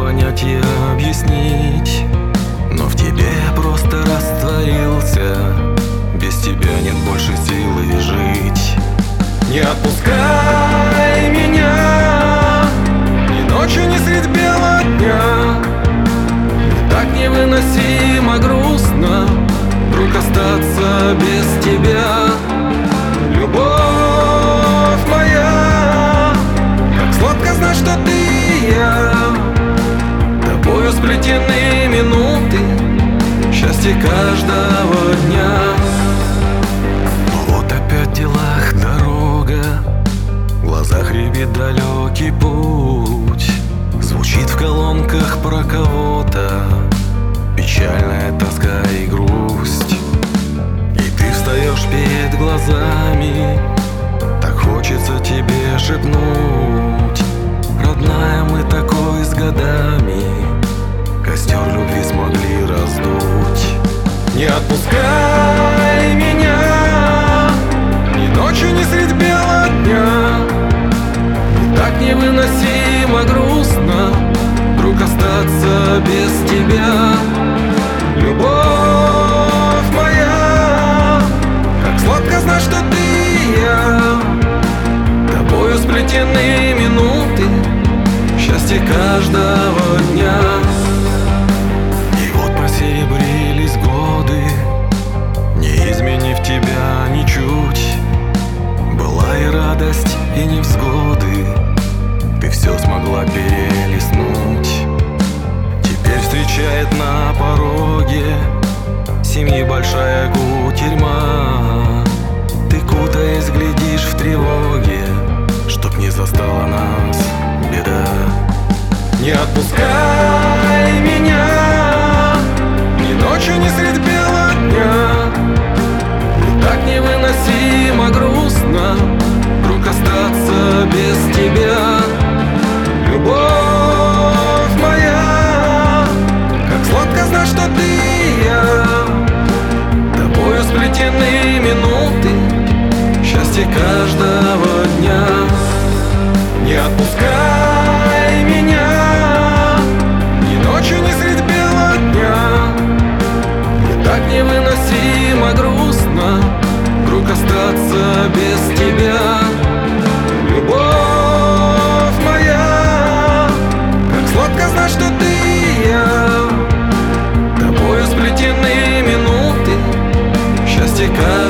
понять и объяснить, но в тебе я просто растворился. Без тебя нет больше силы жить. Не отпускай меня ни ночью, ни средь бела дня. Мне так невыносимо грустно вдруг остаться без тебя. Любовь моя, как сладко знать, что ты и я. Тобою сплетены минуты счастья каждого дня. Но вот опять в делах дорога, в глазах рябит далекий путь. Звучит в колонках про кого-то печальная тоска и грусть. И ты встаешь перед глазами, так хочется тебе шепнуть: родная, мы такой с годами костер любви смогли раздуть. Не отпускай меня ни ночью, ни средь бела дня. Мне так невыносимо грустно вдруг остаться без тебя. Любовь моя, как сладко знать, что ты и я. Тобою сплетены минуты счастья каждого дня. И вот посеребрились годы, не изменив тебя ничуть. Была и радость, и невзгоды, ты все смогла перелистнуть. Теперь встречает на пороге семьи большая кутерьма. Ты, кутаясь, глядишь в тревоге, чтоб не застала нас беда. Не отпускай меня ни ночью, ни средь бела дня. Мне так невыносимо грустно вдруг остаться без тебя. Любовь моя, как сладко знать, что ты и я. Тобою сплетены минуты счастья каждого дня. Не отпускай меня ни ночью, ни средь бела дня. Мне так невыносимо грустно вдруг остаться без тебя. Любовь моя, как сладко знать, что ты и я. Тобою сплетены минуты счастья каждого